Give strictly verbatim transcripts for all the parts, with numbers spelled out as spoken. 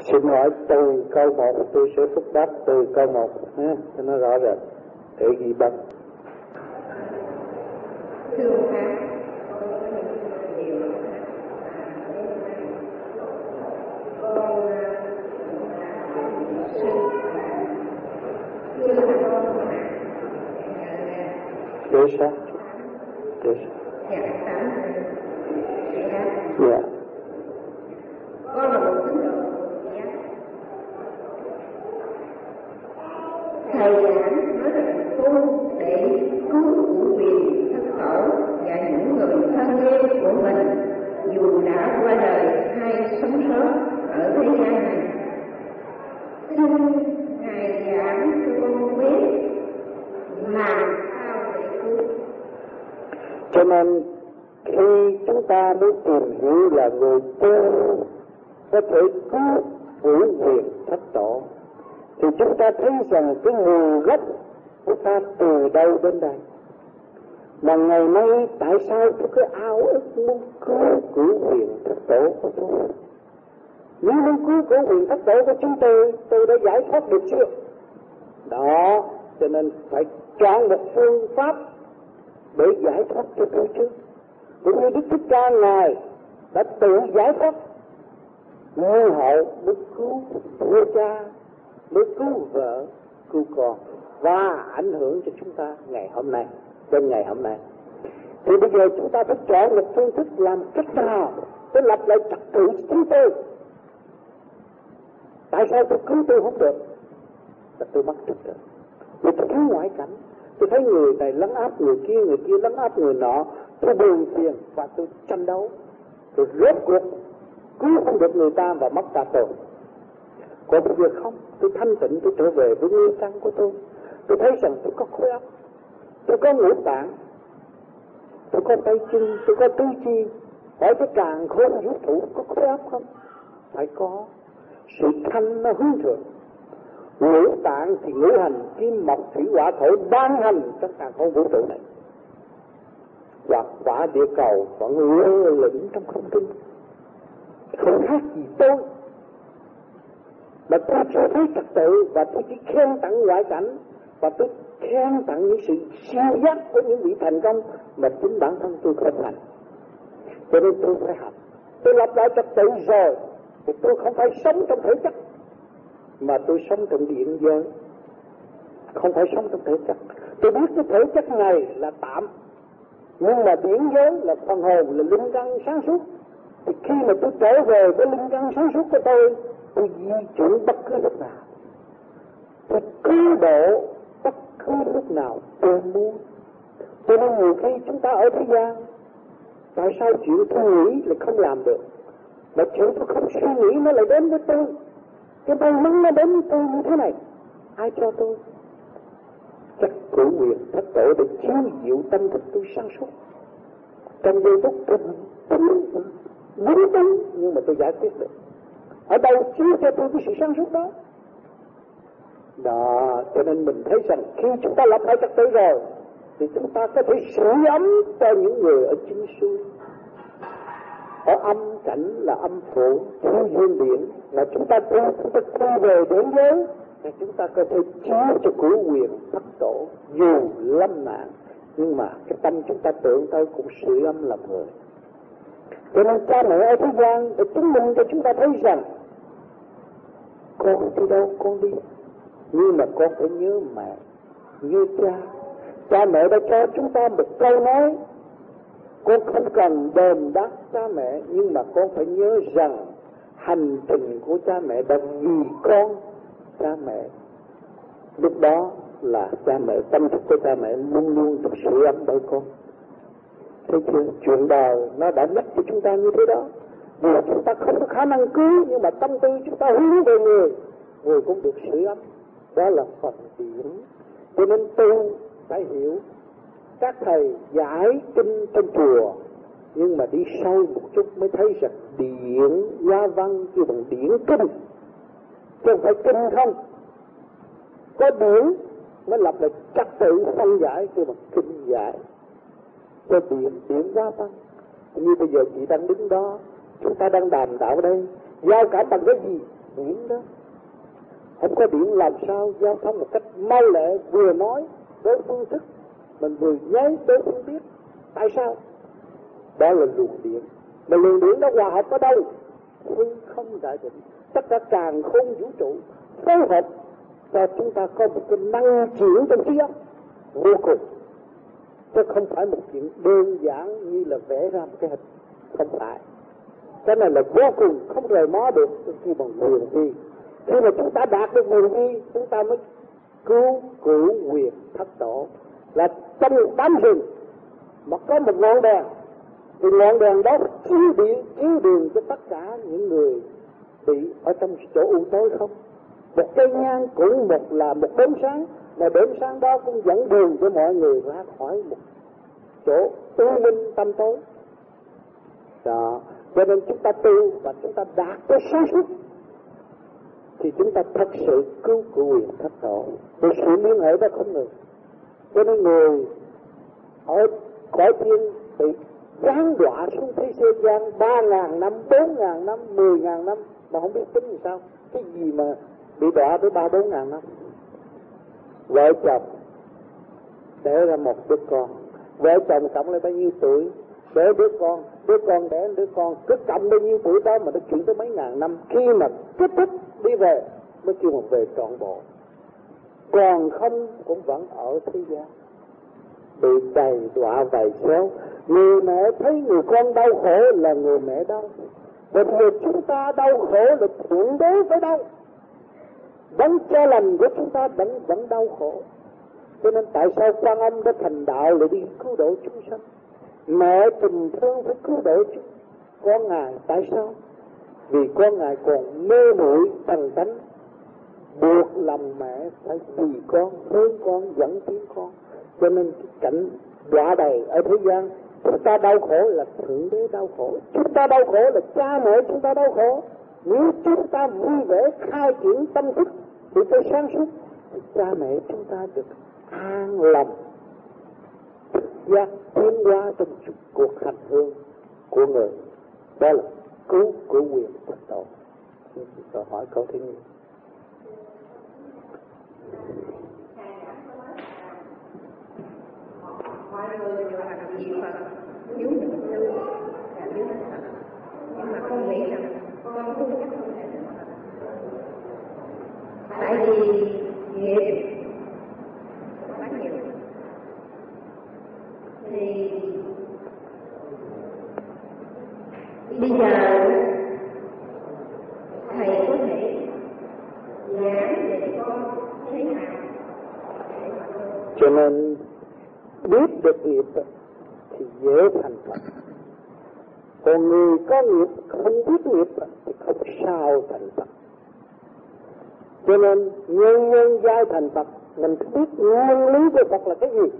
Xin hỏi từ câu một, tôi sẽ phúc đáp từ câu một ha, cho nó rõ ràng để ghi bằng. Thưa ông Pháp, con có những điều con sư chưa là con Để sao? Để sao? dạ tám Dạ. con là một tín đồ thầy giảng nói rằng tu để cứu cụ quyền thất tổ và những người thân yêu của mình dù đã qua đời hay sống sót ở thế gian này. Xin ngài giảng cho con biết làm sao để cứu. Cho nên khi chúng ta mới tìm hiểu là người tu có thể cứu vũ quyền thất tổ, thì chúng ta thấy rằng cái nguồn gốc của ta từ đâu đến đây. Mà ngày nay tại sao tôi cứ ao ước muốn cứu cửu quyền thất tổ của tôi? Nếu muốn cứu cửu quyền thất tổ của chúng tôi, tôi đã giải thoát được chưa? Đó, cho nên phải chọn một phương pháp để giải thoát cho tôi chứ. Cũng như Đức Thích Ca Ngài đã tự giải thoát, nguyên hậu mới cứu vua cha, mới cứu vợ, cứu con và ảnh hưởng cho chúng ta ngày hôm nay, đến ngày hôm nay. Thì bây giờ chúng ta phải chọn một phương thức làm cách nào để lập lại trật tự chúng tôi. Tại sao tôi cứu tôi không được? Là tôi mất trật tự. Vì tôi thấy ngoại cảnh, tôi thấy người này lấn áp người kia, người kia lấn áp người nọ, tôi buồn phiền và tôi tranh đấu. Tôi rốt cuộc cứu không được người ta và mất cả tôi. Còn bây giờ không, tôi thanh tịnh, tôi trở về với nguyên căn của tôi. Tôi thấy rằng tôi có khối óc, tôi có ngũ tạng, tôi có tay chân, tôi có tứ chi. Hỏi cái càng khôn vũ trụ có khối óc không? Phải có. Sự thanh nó hướng thượng. Ngũ tạng thì ngũ hành kim mộc thủy hỏa thổ ban hành trong càng khôn vũ trụ này. Hoặc quả địa cầu vẫn lơ lửng trong không trung, không khác gì tôi. Mà tôi chưa thấy trật tự và tôi chỉ khen tặng ngoại cảnh và tôi khen tặng những sự siêu giác của những vị thành công mà chính bản thân tôi không thành. Cho nên tôi phải học. Tôi lập lại trật tự rồi thì tôi không phải sống trong thể chất mà tôi sống trong điện giới, không phải sống trong thể chất. Tôi biết cái thể chất này là tạm, nhưng mà điển giới là phần hồn, là linh căn sáng suốt. Thì khi mà tôi trở về với linh căn sáng suốt của tôi, tôi di chuyển bất cứ lúc nào, tôi cứu độ bất cứ lúc nào tôi muốn. Cho nên nhiều khi chúng ta ở thế gian, tại sao chuyện tôi nghĩ là không làm được, mà chuyện tôi không suy nghĩ nó lại đến với tôi? Cái may mắn nó đến với tôi như thế này, ai cho tôi? Chắc cửu quyền thất tổ để chiếu diệu tâm thức tôi sáng suốt. Trong giây phút tôi tính đúng đúng, nhưng mà tôi giải quyết được. Ở đâu chiếu cho tôi cái sự sáng suốt đó? Đó, cho nên mình thấy rằng khi chúng ta lập lại trật tự rồi thì chúng ta có thể sưởi ấm cho những người ở chính xuôi. Ở âm cảnh là âm phủ, thiếu dương điển, là chúng ta tu, chúng ta quay về đến giới, thì chúng ta có thể chiếu cho cửu quyền thất tổ. Dù lâm nạn, nhưng mà cái tâm chúng ta tưởng tới cũng sưởi ấm lòng người. Cho nên cha mẹ ở thế gian để chứng minh cho chúng ta thấy rằng con đi đâu con đi, nhưng mà con phải nhớ mẹ, nhớ cha. Cha mẹ đã cho chúng ta một câu nói, con không cần đền đáp cha mẹ, nhưng mà con phải nhớ rằng hành trình của cha mẹ đã vì con cha mẹ. Lúc đó là cha mẹ, tâm thức của cha mẹ luôn luôn được sưởi ấm bởi con. Thấy chưa? Chuyện đời nó đã nhắc cho chúng ta như thế đó. Vì chúng ta không có khả năng cứu, nhưng mà tâm tư chúng ta hướng về người, người cũng được sưởi ấm. Đó là phần điển. Cho nên tu phải hiểu. Các thầy giải kinh trong chùa, nhưng mà đi sâu một chút mới thấy rằng điển gia văn kêu bằng điển kinh, chứ không phải kinh không. Có điển mới lập lại trật tự phân giải kêu bằng kinh giải. Cho điển, điển gia văn. Như bây giờ chị đang đứng đó, chúng ta đang đàm đạo đây, giao cảm bằng cái gì? điện đó. Không có điện làm sao giao thông một cách mau lẹ, vừa nói đối phương thức, mình vừa nháy đối phương biết. Tại sao? Đó là luồng điện. Mà luồng điện đó hòa hợp ở đâu? Hư không đại định, tất cả càn khôn vũ trụ phối hợp cho chúng ta có một cái năng chuyển trong trí óc vô cùng, chứ không phải một chuyện đơn giản như là vẽ ra một cái hình. Không phải, cái này là vô cùng không rời mó được khi bằng quyền vi. Khi mà chúng ta đạt được quyền vi, chúng ta mới cứu cửu quyền thất tổ. Là trong một đám rừng mà có một ngọn đèn, thì ngọn đèn đó chiếu điện, chiếu đường cho tất cả những người bị ở trong chỗ u tối không. Một cây nhang cũng một là một đốm sáng, mà đốm sáng đó cũng dẫn đường cho mọi người ra khỏi một chỗ u minh tâm tối. Đó, cho nên chúng ta tu và chúng ta đạt tới sáng suốt thì chúng ta thật sự cứu cửu quyền thất tổ. Vì sự liên hệ đó không ngừng. Cho nên người ở cõi thiên bị giáng đọa xuống thế gian ba ngàn năm, bốn ngàn năm, mười ngàn năm mà không biết tính làm sao. Cái gì mà bị đọa tới ba bốn ngàn năm? Vợ chồng đẻ ra một đứa con, vợ chồng cộng lại bao nhiêu tuổi đẻ đứa con, đứa con đẻ đứa con, cứ cộng bao nhiêu tuổi đó mà nó chuyển tới mấy ngàn năm. Khi mà kết thúc đi về mới kêu một về trọn bộ. Còn không cũng vẫn ở thế gian bị đầy đọa vầy xéo. Người mẹ thấy người con đau khổ là người mẹ đau, và bây giờ chúng ta đau khổ là thượng đế phải đau. Vẫn cho lành của chúng ta vẫn vẫn đau khổ. Cho nên tại sao Quan Âm đã thành đạo lại đi cứu độ chúng sanh? Mẹ tình thương phải cứu độ chúng con Ngài. Tại sao? Vì con Ngài còn mê muội thần tánh, buộc lòng mẹ phải vì con, thương con, dẫn tiếng con. Cho nên cái cảnh đọa đầy ở thế gian, chúng ta đau khổ là thượng đế đau khổ, chúng ta đau khổ là cha mẹ chúng ta đau khổ. Nếu chúng ta vui vẻ khai triển tâm thức thì tới sáng suốt, thì cha mẹ chúng ta được an lòng giác tiến hóa trong cuộc hành hương của người. Đó là cứu của quyền thất tổ. Tôi hỏi câu thứ nhất. Mọi người đều làm gì Phật, hiếu định lưu là hiếu định Phật, nhưng mà con nghĩ rằng con tu chắc không thể được Phật. Tại vì nghiệp quá nhiều. Thì bây giờ thầy có thể giảng để con thế nào để mà tu. Cho nên biết được nghiệp thì dễ thành Phật. Còn người có nghiệp không biết nghiệp thì không sao thành Phật. Cho nên nhân nhân giai thành Phật, mình biết nguyên lý của Phật là cái gì.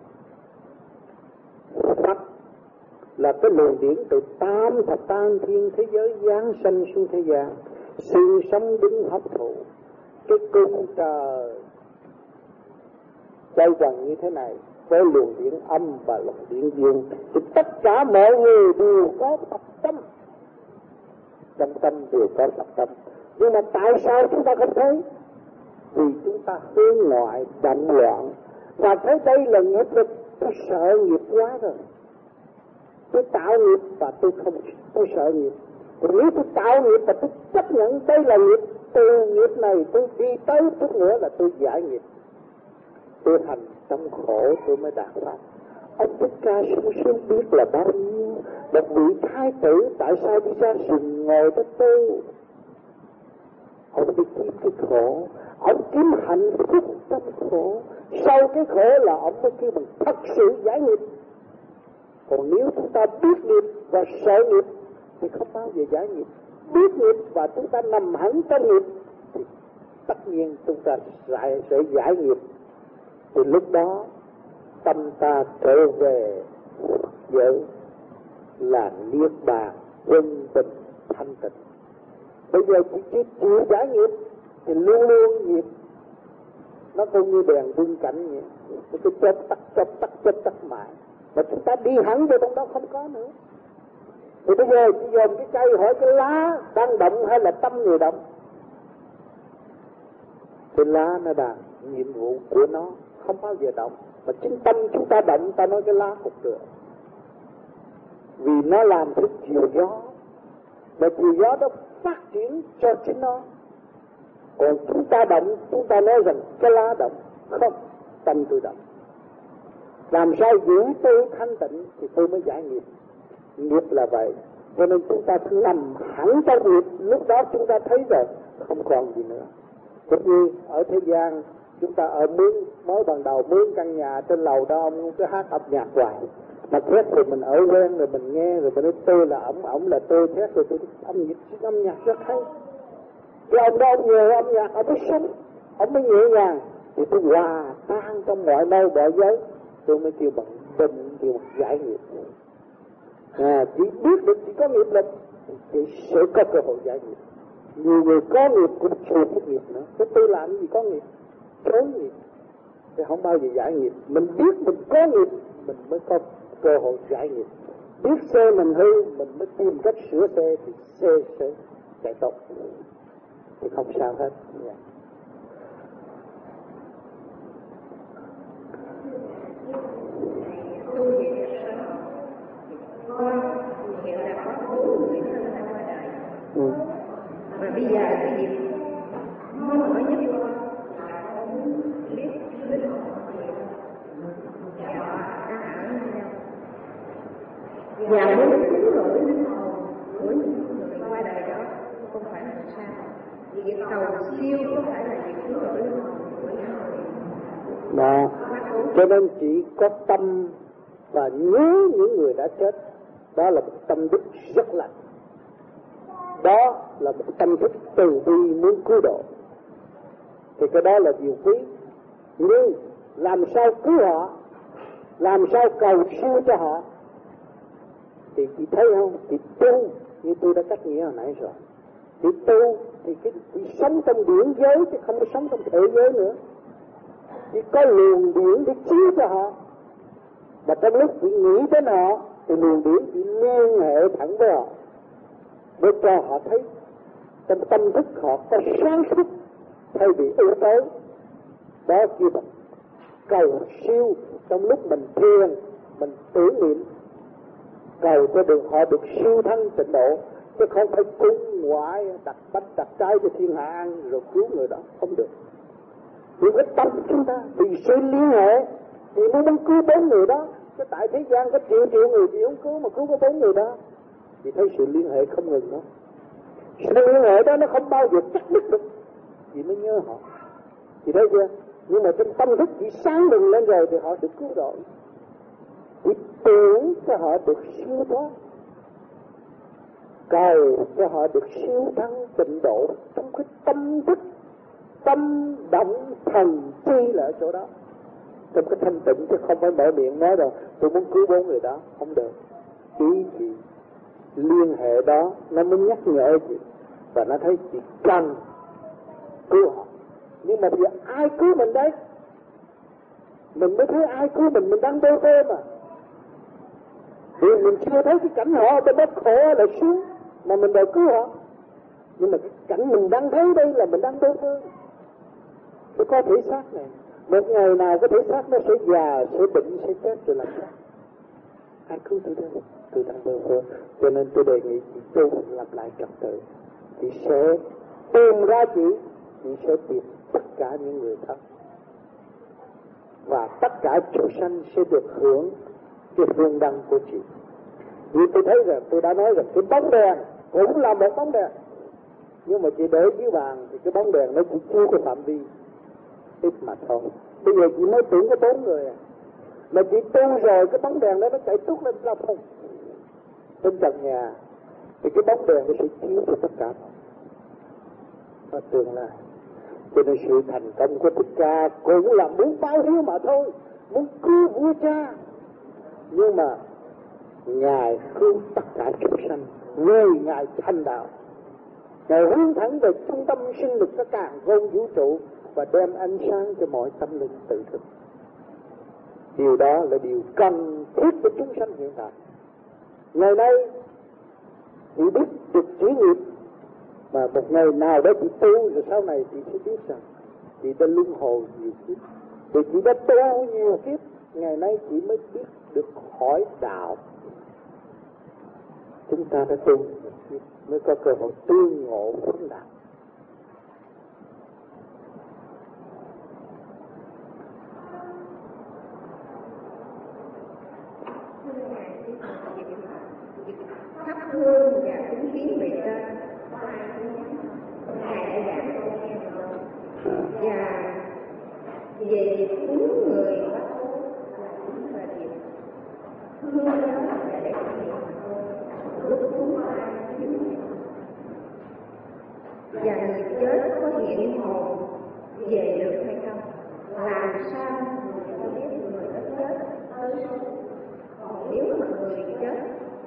Phật là cái luồng điển từ tam thập tam thiên thế giới giáng sanh xuống thế gian, sinh sống đứng hấp thụ cái cung trời quay quần như thế này với luồng điển âm và luồng điển dương, thì tất cả mọi người đều có Phật tâm, trong tâm đều có Phật tâm. Nhưng mà tại sao chúng ta không thấy? Vì chúng ta hướng ngoại động loạn và thấy đây là nghiệp lực. Tôi sợ nghiệp quá rồi, tôi tạo nghiệp và tôi không, tôi sợ nghiệp. Còn nếu tôi tạo nghiệp và tôi chấp nhận đây là nghiệp, từ nghiệp này tôi đi tới chút nữa là tôi giải nghiệp. Tôi hành trong khổ tôi mới đạt pháp. Ông Thích Ca sung sướng biết là bao nhiêu. Một vị thái tử tại sao đi ra rừng ngồi đó tu? Ông đi kiếm cái khổ, ông kiếm hạnh phúc trong khổ. Sau cái khổ là ông mới kêu bằng thật sự giải nghiệp. Còn nếu chúng ta biết nghiệp và sợ nghiệp thì không bao giờ giải nghiệp. Biết nghiệp và chúng ta nằm hẳn trong nghiệp thì tất nhiên chúng ta sẽ giải nghiệp. Thì lúc đó tâm ta trở về giới là niết bàn quân bình thanh tịnh. Bây giờ chỉ chỉ chịu giải nghiệp thì luôn luôn nghiệp nó không như đèn vương cảnh vậy, cái chớp tắt chớp tắt chớp tắt mãi, mà chúng ta đi hẳn vô trong đó không có nữa. Thì bây giờ chỉ dòm cái cây hỏi cái lá đang động hay là tâm người động, Cái lá nó đang nhiệm vụ của nó không bao giờ động, mà chính tâm chúng ta động, ta nói cái lá không được, vì nó làm thức chiều gió, và chiều gió đó phát triển cho chính nó. Còn chúng ta động, chúng ta nói rằng cái lá động, không, tâm tôi động. Làm sao giữ tôi thanh tịnh thì tôi mới giải nghiệp. Nghiệp là vậy, cho nên chúng ta cứ nằm hẳn trong nghiệp, lúc đó chúng ta thấy rồi không còn gì nữa. Cũng như ở thế gian chúng ta ở mướn, mới ban đầu mướn căn nhà trên lầu đó, ông cứ hát âm nhạc hoài, mà thét thì mình ở quen rồi mình nghe rồi mình nói tôi là ổng, ổng là tôi, thét rồi tôi âm nhạc, âm nhạc rất hay. Cái ông đó ông nhờ âm nhạc, ông mới sống, ông mới nhẹ nhàng, thì tôi hòa tan trong mọi nơi mọi giới, tôi mới kêu bằng bình, kêu bằng giải nghiệp. À, chỉ biết được chỉ có nghiệp lực thì sẽ có cơ hội giải nghiệp. Nhiều người có nghiệp cũng chưa có nghiệp nữa, cái tôi làm gì có nghiệp, trốn nghiệp thì không bao giờ giải nghiệp. Mình biết mình có nghiệp mình mới có cơ hội giải nghiệp. Biết xe mình hư mình mới tìm cách sửa xe thì xe sẽ chạy tốt, thì không sao hết. Yeah. Tu về việc sống, con hiện là có bốn người thân đã qua đời. Ừ. Và bây giờ cái việc mong mỏi nhất con là con muốn biết linh hồn và họ đang ở nơi đâu, và muốn cứu rỗi linh hồn của những người qua đời đó không phải là sao. Việc cầu siêu có phải là việc cứu rỗi linh hồn của những người đó. Cho nên chỉ có tâm và nhớ những người đã chết, đó là một tâm đức rất lành, đó là một tâm thức từ bi muốn cứu độ, thì cái đó là điều quý. Nhưng làm sao cứu họ, làm sao cầu siêu cho họ, thì chị thấy không, chị tu như tôi đã cách nghĩa hồi nãy rồi, chị tu thì cái chị sống trong điển giới chứ không có sống trong thể giới nữa. Chỉ có luồng điển để chiếu cho họ, mà trong lúc chị nghĩ đến họ thì luồng điển chỉ liên hệ thẳng với họ, để cho họ thấy trong tâm thức họ có sáng suốt thay vì ưu tối. Đó kêu bằng cầu siêu. Trong lúc mình thiền mình tưởng niệm cầu cho được họ được siêu thân tịnh độ, chứ không phải cúng ngoại đặt bánh đặt trái cho thiên hạ ăn rồi cứu người đó, không được. Vì cái tâm chúng ta vì sự liên hệ thì mới muốn cứu bốn người đó, chứ tại thế gian có triệu triệu người thì không cứu, mà cứu có bốn người đó thì thấy sự liên hệ không ngừng đó. Sự liên hệ đó nó không bao giờ chắc đứt được, chị mới nhớ họ, chị thấy chưa? Nhưng mà trong tâm thức chỉ sáng bừng lên rồi thì họ được cứu độ. Chỉ tưởng cho họ được siêu thoát, cầu cho họ được siêu thân tịnh độ trong cái tâm thức, tâm động thần chi là ở chỗ đó, trong cái thanh tịnh, chứ không phải mở miệng nói rồi tôi muốn cứu bốn người đó, không được. Ý chị liên hệ đó nó mới nhắc nhở chị, và nó thấy chị cần cứu họ. Nhưng mà bây giờ ai cứu mình đấy? Mình mới thấy ai cứu mình, mình đang bơ vơ mà. Vì mình chưa thấy cái cảnh họ bên đất khổ là xuống mà mình đòi cứu họ. Nhưng mà cái cảnh mình đang thấy đây là mình đang bơ vơ. Tôi có thể xác này, một ngày nào cái thể xác nó sẽ già, sẽ bệnh, sẽ chết rồi làm sao? Ai cứu tôi đây? Tôi đang bơ vơ. Cho nên tôi đề nghị chị tu làm lại trật tự. Chị sẽ tìm ra chị, chị sẽ tìm tất cả những người thân, và tất cả chúng sanh sẽ được hưởng cái phương đăng của chị. Vì tôi thấy rằng tôi đã nói rằng cái bóng đèn cũng là một bóng đèn, nhưng mà chị để dưới bàn thì cái bóng đèn nó chỉ chưa có phạm vi ít mà thôi. Bây giờ chị mới tưởng có bốn người à, mà chị tu rồi cái bóng đèn đó nó chạy tút lên lao phong trên trần nhà, thì cái bóng đèn nó sẽ chiếu cho tất cả và tương lai. Cho nên sự thành công của Thích Ca cũng là muốn báo hiếu mà thôi, muốn cứu vua cha. Nhưng mà Ngài cứu tất cả chúng sanh, người Ngài thành đạo, Ngài hướng thẳng về trung tâm sinh lực tất cả gồm vũ trụ và đem ánh sáng cho mọi tâm linh tự thức. Điều đó là điều cần thiết cho chúng sanh hiện tại. Ngày nay chị biết được chỉ nghiệp, mà một ngày nào đó chị tu rồi sau này chị sẽ biết rằng chị đã luân hồi nhiều kiếp, vì chị đã tu nhiều kiếp, ngày nay chị mới biết được hỏi đạo. Chúng ta đã tu nhiều kiếp mới có cơ hội tương ngộ vấn đạo. Thắp hương và cúng kiến về trên, Ngài đã giảng câu nghe rồi. Và về cúng người quá cố là cũng là việc hương đó là để thực hiện lúc cúng ai và người chết có hiện hồn về được hay không, làm sao người ta biết người đã chết tới sống. Còn nếu mà người chết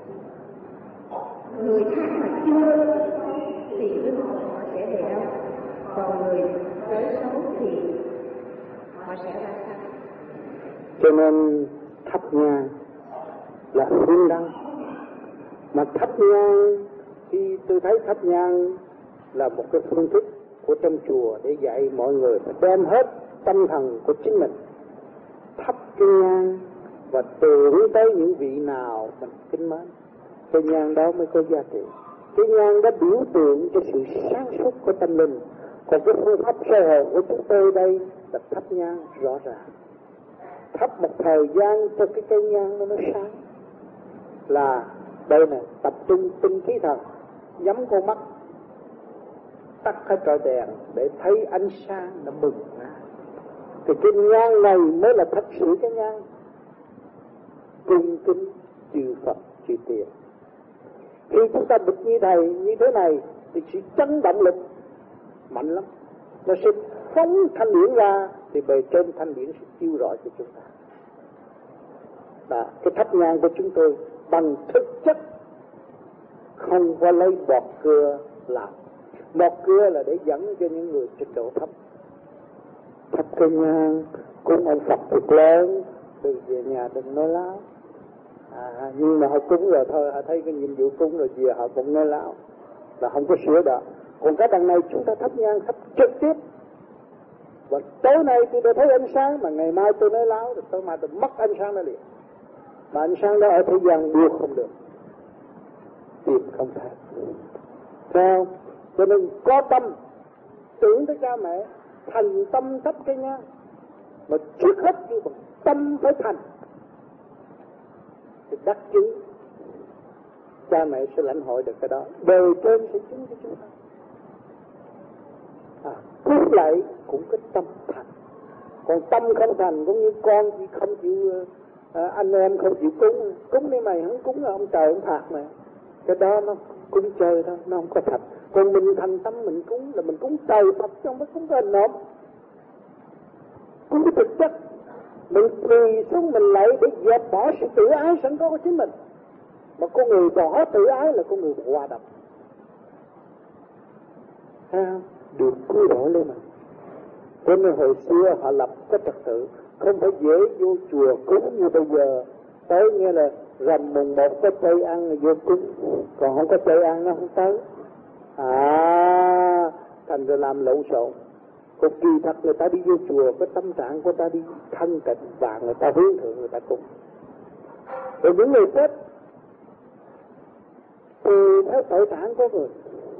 người khác mà chưa thì linh hồn họ sẽ về đâu, còn người tới sống thì họ sẽ ra sao? Cho nên thắp nhang là hương đăng, mà thắp nhang khi tôi thấy thắp nhang là một cái phương thức của trong chùa để dạy mọi người phải đem hết tâm thần của chính mình thắp cái nhang và tưởng tới những vị nào mình kính mến, cái nhang đó mới có giá trị. Cái nhang đó biểu tượng cho sự sáng suốt của tâm linh. Còn cái phương pháp soi hồn của chúng tôi đây là thắp nhang rõ ràng, thắp một thời gian cho cái cây nhang nó nó sáng. Là đây này, tập trung tinh khí thần, nhắm con mắt, tắt hết trọi đèn để thấy ánh sáng nó bừng ra. Thì cái nhang này mới là thật sự cái nhang cung kính chư Phật chư Tiên. Khi chúng ta bực như thầy như thế này thì sự chấn động lực mạnh lắm, nó sẽ phóng thanh điển ra, thì bề trên thanh điển sẽ chiếu rọi cho chúng ta. Và cái thắp nhang của chúng tôi bằng thực chất, không có lấy bọt cưa làm. Bọt cưa là để dẫn cho những người trên độ thấp. Thắp cây nhang cúng ông Phật thực lớn, từ về nhà đừng nói láo. À, nhưng mà họ cúng rồi thôi, họ thấy cái nhiệm vụ cúng rồi về họ cũng nói láo, là không có sửa đó. Còn cái đằng này chúng ta thắp nhang thắp trực tiếp. Và tối nay tôi đã thấy ánh sáng, mà ngày mai tôi nói láo, rồi tối mai tôi mất ánh sáng đó liền. Mà ánh sáng đó ở thế gian buộc không được, tìm không thấy. Sao? Cho nên có tâm tưởng tới cha mẹ, thành tâm thắp cái nhang. Mà trước hết như vậy, tâm phải thành thì đắc chứng cha mẹ sẽ lãnh hội được cái đó, đời trên sẽ chứng cho chúng ta. À, cúng lại cũng cái tâm thành. Còn tâm không thành cũng như con chỉ không chịu, à, anh em không chịu cúng, cúng đi mày không cúng là ông trời ông phạt mày. Cái đó nó cúng chơi thôi, nó không có thật. Còn mình thành tâm mình cúng là mình cúng trời Phật chứ không phải cúng cái hình nộm. Cúng cái thực chất. Mình quỳ xuống mình lại để dẹp bỏ sự tự ái sẵn có của chính mình. Mà con người bỏ tự ái là con người hòa đồng. Ha, được cứu rỗi lên mình. Cho nên hồi xưa họ lập cái trật tự, không phải dễ vô chùa cúng như bây giờ. Tới nghe là rằm mùng một có chay ăn vô cúng, còn không có chay ăn nó không tới. À, thành ra làm lộn xộn. Còn kỳ thật người ta đi vô chùa, cái tâm trạng của ta đi thanh tịnh và người ta hướng thượng người ta cúng. Rồi những người chết tùy theo tội trạng của người,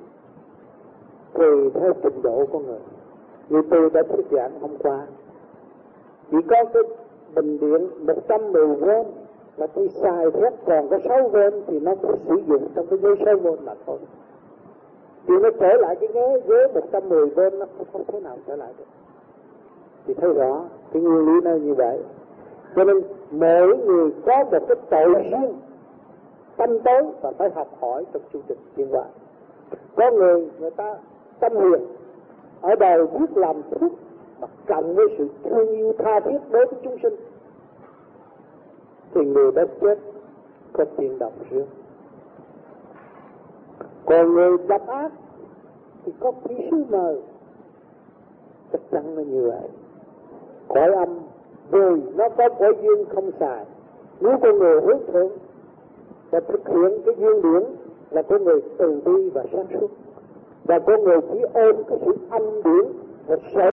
tùy theo trình độ của người. Như tôi đã thuyết giảng hôm qua, chỉ có cái bình điện một trăm mười vôn là tôi xài thét, còn có sáu vôn thì nó phải sử dụng trong cái ghế sáu vôn mà thôi. Thì nó trở lại cái ghế ghế một trăm mười vôn nó không, không thể nào trở lại được. Thì thấy rõ cái nguyên lý nó như vậy. Cho nên mỗi người có một cái tội riêng tâm tối và phải học hỏi trong chương trình tiến hóa. Có người người ta tâm hiền, ở đời biết làm phước mà cộng với sự thương yêu tha thiết đối với chúng sinh, thì người đã chết có tiền đồng riêng. Còn người độc ác thì có quỷ sứ mờ, chắc chắn là như vậy. Cõi âm vì nó có cõi duyên không xài. Nếu con người hướng thượng và thực hiện cái duyên điển là con người từ bi và sáng suốt, và con người chỉ ôm cái sự âm điển và sợ